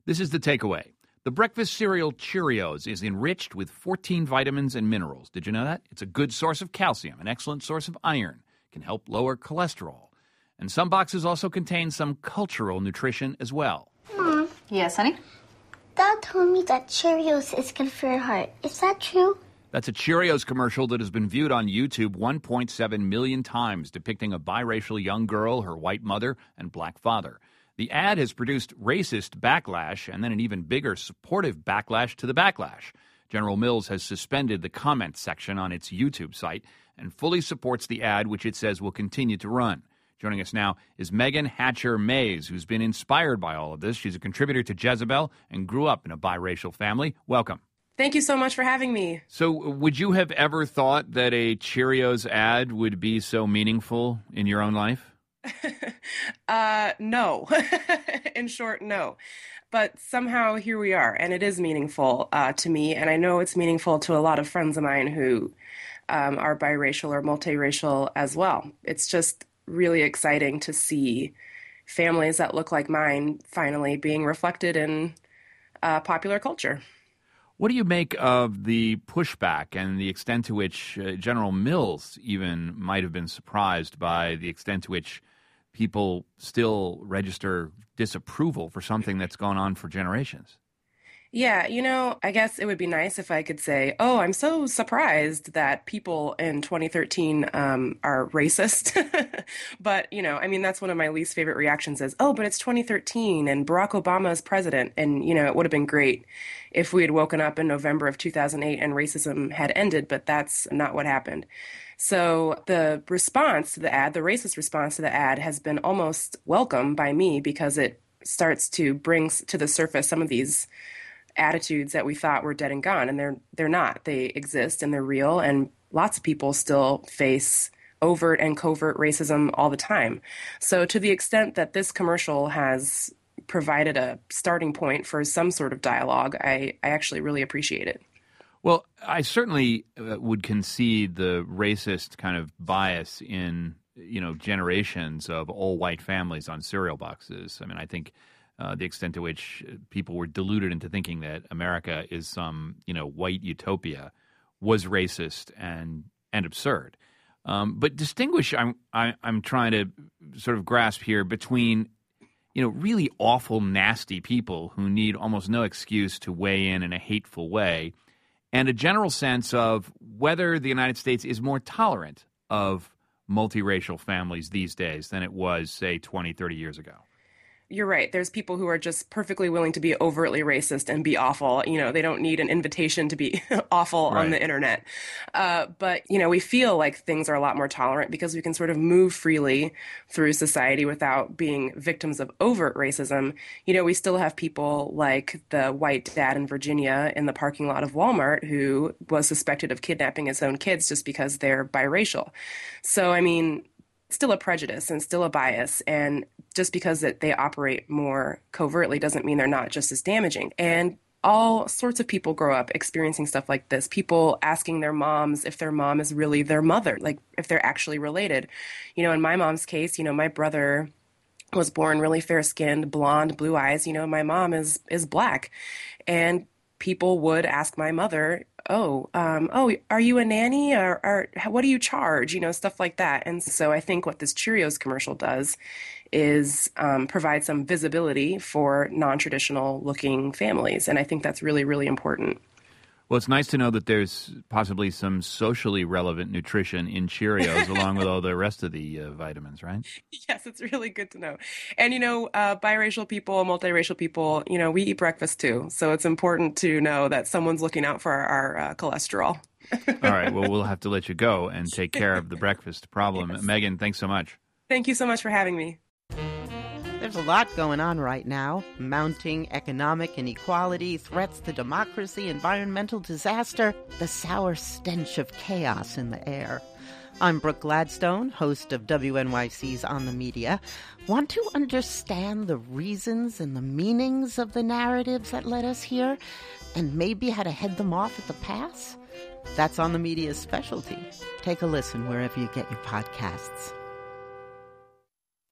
This is the takeaway. The breakfast cereal Cheerios is enriched with 14 vitamins and minerals. Did you know that? It's a good source of calcium, an excellent source of iron, can help lower cholesterol. And some boxes also contain some cultural nutrition as well. Mom. Yes, honey? Dad told me that Cheerios is good for your heart. Is that true? That's a Cheerios commercial that has been viewed on YouTube 1.7 million times, depicting a biracial young girl, her white mother, and black father. The ad has produced racist backlash and then an even bigger supportive backlash to the backlash. General Mills has suspended the comment section on its YouTube site and fully supports the ad, which it says will continue to run. Joining us now is Megan Hatcher Mays, who's been inspired by all of this. She's a contributor to Jezebel and grew up in a biracial family. Welcome. Thank you so much for having me. So would you have ever thought that a Cheerios ad would be so meaningful in your own life? No. In short, no. But somehow here we are, and it is meaningful to me, and I know it's meaningful to a lot of friends of mine who are biracial or multiracial as well. It's just really exciting to see families that look like mine finally being reflected in popular culture. What do you make of the pushback and the extent to which General Mills even might have been surprised by the extent to which people still register disapproval for something that's gone on for generations? Yeah, I guess it would be nice if I could say, oh, I'm so surprised that people in 2013 are racist. But, that's one of my least favorite reactions is, oh, but it's 2013 and Barack Obama is president. And, it would have been great if we had woken up in November of 2008 and racism had ended, but that's not what happened. So the response to the ad, the racist response to the ad, has been almost welcome by me because it starts to bring to the surface some of these attitudes that we thought were dead and gone, and they're not. They exist and they're real, and lots of people still face overt and covert racism all the time. So to the extent that this commercial has provided a starting point for some sort of dialogue, I actually really appreciate it. Well, I certainly would concede the racist kind of bias in, generations of all white families on cereal boxes. I mean, I think the extent to which people were deluded into thinking that America is some, white utopia was racist and absurd. But distinguish, I'm trying to sort of grasp here between, really awful, nasty people who need almost no excuse to weigh in a hateful way, and a general sense of whether the United States is more tolerant of multiracial families these days than it was, say, 20, 30 years ago. You're right. There's people who are just perfectly willing to be overtly racist and be awful. They don't need an invitation to be awful right on the internet. But we feel like things are a lot more tolerant because we can sort of move freely through society without being victims of overt racism. We still have people like the white dad in Virginia in the parking lot of Walmart who was suspected of kidnapping his own kids just because they're biracial. So, still a prejudice and still a bias, and just because they operate more covertly doesn't mean they're not just as damaging. And all sorts of people grow up experiencing stuff like this. People asking their moms if their mom is really their mother, like if they're actually related. In my mom's case, my brother was born really fair-skinned, blonde, blue eyes. My mom is black. And people would ask my mother, are you a nanny or what do you charge? Stuff like that. And so I think what this Cheerios commercial does is provide some visibility for non-traditional looking families. And I think that's really, really important. Well, it's nice to know that there's possibly some socially relevant nutrition in Cheerios along with all the rest of the vitamins, right? Yes, it's really good to know. And, biracial people, multiracial people, we eat breakfast too. So it's important to know that someone's looking out for our cholesterol. All right. Well, we'll have to let you go and take care of the breakfast problem. Yes. Megan, thanks so much. Thank you so much for having me. There's a lot going on right now. Mounting economic inequality, threats to democracy, environmental disaster, the sour stench of chaos in the air. I'm Brooke Gladstone, host of WNYC's On the Media. Want to understand the reasons and the meanings of the narratives that led us here, and maybe how to head them off at the pass? That's On the Media's specialty. Take a listen wherever you get your podcasts.